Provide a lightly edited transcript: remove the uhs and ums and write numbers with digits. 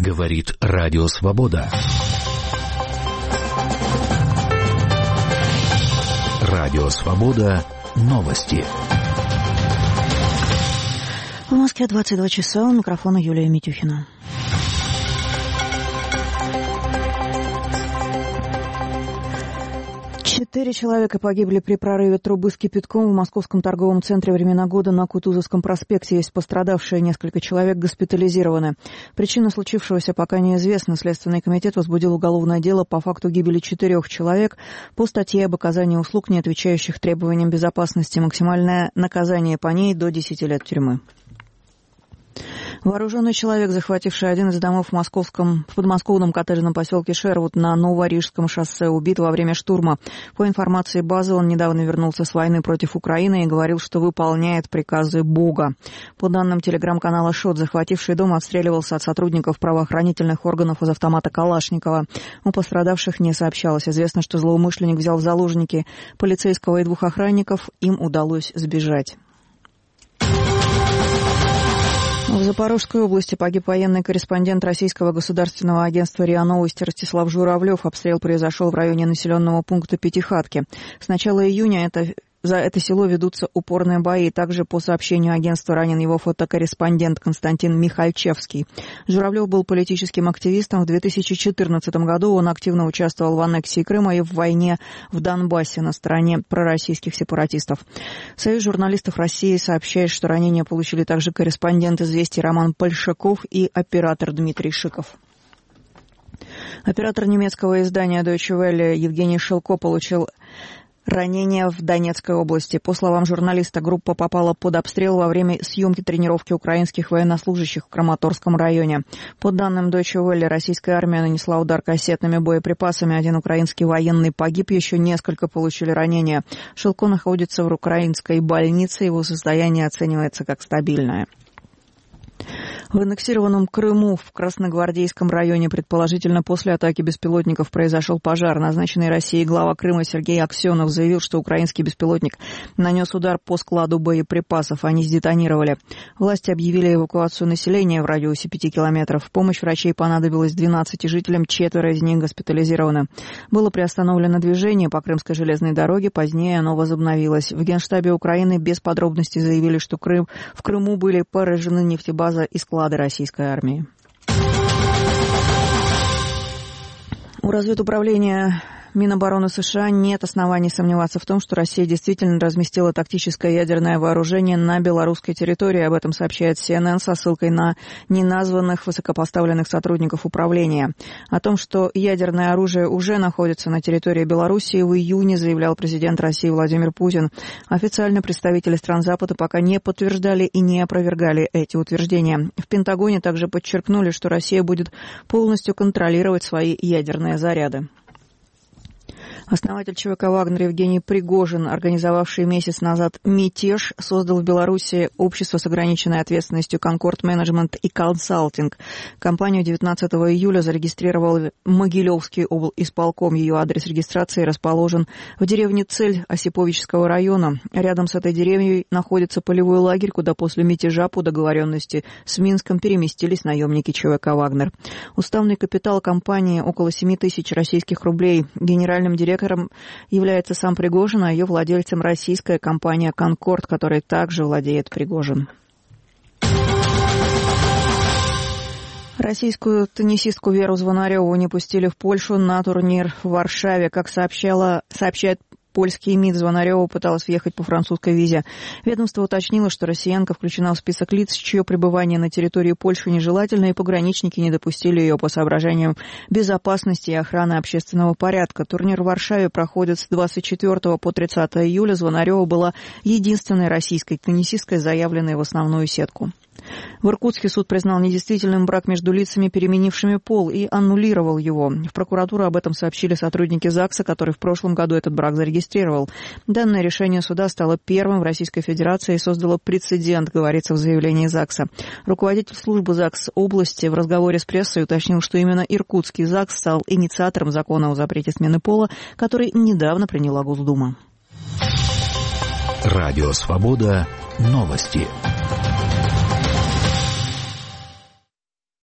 Говорит Радио Свобода. Радио Свобода. Новости. В Москве 22 часа. У микрофона Юлия Митюхина. Четыре человека погибли при прорыве трубы с кипятком в московском торговом центре «Времена года» на Кутузовском проспекте. Есть пострадавшие, несколько человек госпитализированы. Причина случившегося пока неизвестна. Следственный комитет возбудил уголовное дело по факту гибели 4 человек по статье об оказании услуг, не отвечающих требованиям безопасности. Максимальное наказание по ней до 10 лет тюрьмы. Вооруженный человек, захвативший один из домов в подмосковном коттеджном поселке Шервуд на Новорижском шоссе, убит во время штурма. По информации базы, он недавно вернулся с войны против Украины и говорил, что выполняет приказы Бога. По данным телеграм-канала ШОТ, захвативший дом отстреливался от сотрудников правоохранительных органов из автомата Калашникова. У пострадавших не сообщалось. Известно, что злоумышленник взял в заложники полицейского и 2 охранников. Им удалось сбежать. В Запорожской области погиб военный корреспондент российского государственного агентства РИА Новости Ростислав Журавлев. Обстрел произошел в районе населенного пункта Пятихатки. С начала июня за это село ведутся упорные бои. Также, по сообщению агентства, ранен его фотокорреспондент Константин Михальчевский. Журавлев был политическим активистом. В 2014 году он активно участвовал в аннексии Крыма и в войне в Донбассе на стороне пророссийских сепаратистов. Союз журналистов России сообщает, что ранения получили также корреспондент «Известий» Роман Большаков и оператор Дмитрий Шиков. Оператор немецкого издания Deutsche Welle Евгений Шилко получил ранение в Донецкой области. По словам журналиста, группа попала под обстрел во время съемки тренировки украинских военнослужащих в Краматорском районе. По данным Deutsche Welle, российская армия нанесла удар кассетными боеприпасами. Один украинский военный погиб, еще несколько получили ранения. Шилко находится в украинской больнице, его состояние оценивается как стабильное. В аннексированном Крыму в Красногвардейском районе, предположительно после атаки беспилотников, произошел пожар. Назначенный Россией глава Крыма Сергей Аксенов заявил, что украинский беспилотник нанес удар по складу боеприпасов. Они сдетонировали. Власти объявили эвакуацию населения в радиусе 5 километров. Помощь врачей понадобилась 12 жителям, 4 из них госпитализированы. Было приостановлено движение по Крымской железной дороге, позднее оно возобновилось. В Генштабе Украины без подробностей заявили, что в Крыму были поражены нефтебаза и склады российской армии. У разведуправления Минобороны США нет оснований сомневаться в том, что Россия действительно разместила тактическое ядерное вооружение на белорусской территории. Об этом сообщает CNN со ссылкой на неназванных высокопоставленных сотрудников управления. О том, что ядерное оружие уже находится на территории Белоруссии, в июне заявлял президент России Владимир Путин. Официально представители стран Запада пока не подтверждали и не опровергали эти утверждения. В Пентагоне также подчеркнули, что Россия будет полностью контролировать свои ядерные заряды. Основатель ЧВК «Вагнер» Евгений Пригожин, организовавший месяц назад мятеж, создал в Беларуси общество с ограниченной ответственностью «Конкорд Менеджмент и Консалтинг». Компанию 19 июля зарегистрировал Могилевский облисполком. Ее адрес регистрации расположен в деревне Цель Осиповического района. Рядом с этой деревней находится полевой лагерь, куда после мятежа по договоренности с Минском переместились наемники ЧВК «Вагнер». Уставный капитал компании около 7 тысяч российских рублей. Генеральным директором является сам Пригожин, а ее владельцем российская компания «Конкорд», которой также владеет Пригожин. Российскую теннисистку Веру Звонареву не пустили в Польшу на турнир в Варшаве. Как сообщает польский МИД, Звонарева пыталась въехать по французской визе. Ведомство уточнило, что россиянка включена в список лиц, чье пребывание на территории Польши нежелательно, и пограничники не допустили ее по соображениям безопасности и охраны общественного порядка. Турнир в Варшаве проходит с 24 по 30 июля. Звонарева была единственной российской теннисисткой, заявленной в основную сетку. В Иркутске суд признал недействительным брак между лицами, переменившими пол, и аннулировал его. В прокуратуру об этом сообщили сотрудники ЗАГСа, который в прошлом году этот брак зарегистрировал. Данное решение суда стало первым в Российской Федерации и создало прецедент, говорится в заявлении ЗАГСа. Руководитель службы ЗАГС области в разговоре с прессой уточнил, что именно Иркутский ЗАГС стал инициатором закона о запрете смены пола, который недавно приняла Госдума. Радио «Свобода». Новости.